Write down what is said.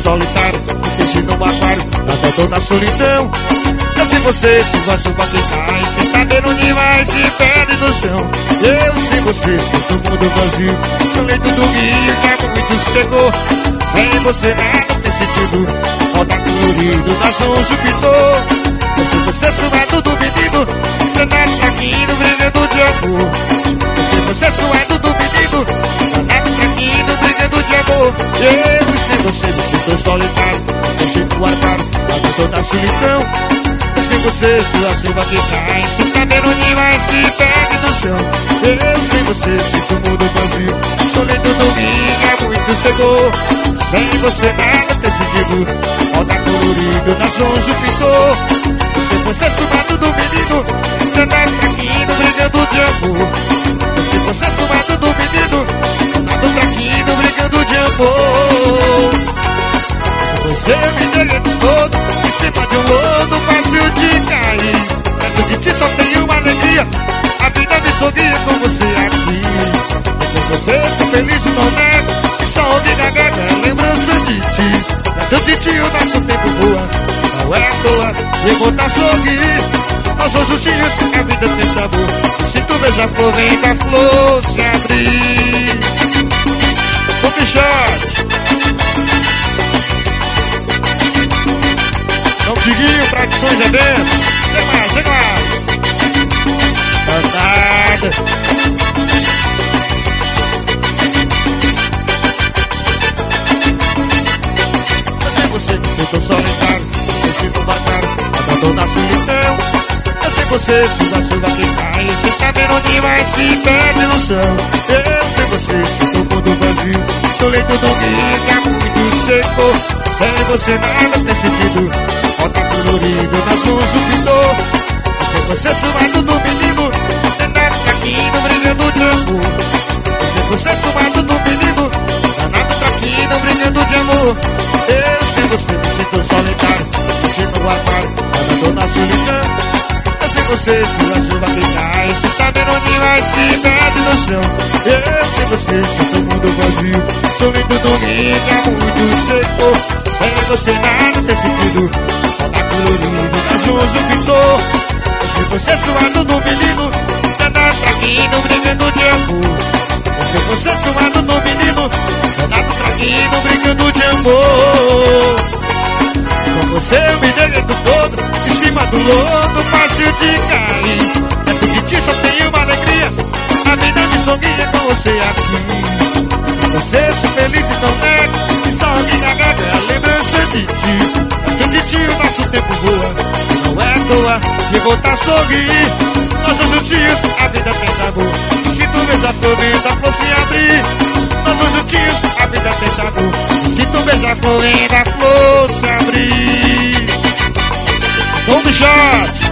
solitário, um peixe no aquário, nadando na solidão. Eu sem você, sinto a chuva que cai, sem saber onde vai, se perde no chão. Eu sem você, sinto o mundo vazio, sou leito do rio que é muito seco. Sem você nada tem sentido, roda colorido nas mãos do pintor. Eu sem você, suado do menino, danado traquino, brigando de amor. Eu sem você, suado do menino, danado traquino, brigando de amor. Eu sem você, me sinto solitário, me sinto armário, nadando na solidão. Sem você, sua chuva que cai, sem saber onde vai, se perde no chão. Eu sem você, sinto o mundo vazio, sou leito do rio, é muito seco. Sem você nada tem sentido, roda colorido nas mãos do pintor. Sem você, sumado do menino, danado traquino, brigando de amor. Sem você, sumado do menino, danado traquino, brigando de amor. Você me derrete todo, em cima de um lodo fácil de cair. Dentro de ti só tem uma alegria, a vida me sorria com você aqui. E com você sou feliz e não nego, e só ouvindo a guerra é lembrança de ti. Dentro de ti o nosso tempo voa, não é à toa, e voltar a sorrir. Nós somos juntinhos, a vida tem sabor. Se tu beija-flor, vem da flor se abrir. O Pichote São Tiguinho, Tradições Eventos. Chega mais, chega mais. Cantada. Eu sei você, me sinto solitário, me sinto bacana, nadando na solidão. Eu sei você, sua chuva que cai, sem saber onde vai, se perde no chão. Eu sei você, sinto o mundo vazio, sou leito do rio que é muito seco. Sem você nada tem sentido, roda colorido nas mãos do pintor. Sem você, sumado do menino, danado traquino, brigando de amor. Sem você, sumado do menino, danado traquino, brigando de amor. Eu sem você me sinto solitário, me sinto no armário, nadando na solidão. Eu sem você, sua chuva que cai, sem saber onde vai, se perde no chão. Eu sem você, sinto o mundo vazio, sou lindo do rio que é muito seco. Sem você nada tem sentido, roda colorido nas mãos do pintor. Sem você, suado do menino, danado traquino, brigando de amor. Sem você, suado do menino, danado traquino, brigando de amor. Com você eu me derreto todo, em cima do lodo fácil de cair. Dentro de ti só tem uma alegria, a vida me sorria com você aqui. Com você sou feliz e não nego, e só alguém na gaga é a lembrança de ti. Dentro de ti o nosso tempo voa, não é à toa, e voltar a sorrir. Nós somos juntinhos, a vida tem sabor, e se tu beija-flor, vem da flor se abrir. Nós somos juntinhos, a vida tem sabor, e se tu beija-flor, vem da flor se abrir. Bom Pichote.